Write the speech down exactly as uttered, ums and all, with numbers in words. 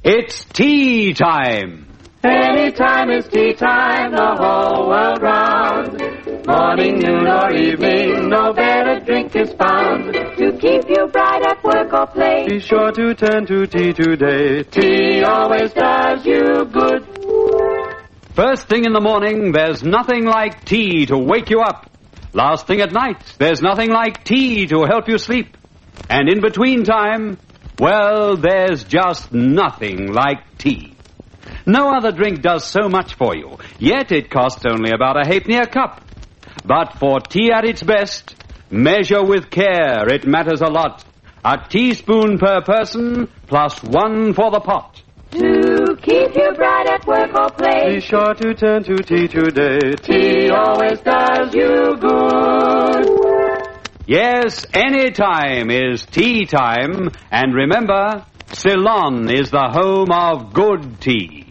It's tea time. Anytime is tea time, the whole world round. Morning, noon, or evening, no better drink is found. To keep you bright at work or play, Be sure to turn to tea today. Tea always does you good. First thing in the morning, there's nothing like tea to wake you up. Last thing at night, there's nothing like tea to help you sleep. And in between time, well, there's just nothing like tea. No other drink does so much for you, yet it costs only about a halfpenny a cup. But for tea at its best, measure with care, it matters a lot. A teaspoon per person, plus one for the pot. to keep you bright at work or play. Be sure to turn to tea today. Tea always does you good. Yes, any time is tea time. And remember, Ceylon is the home of good tea.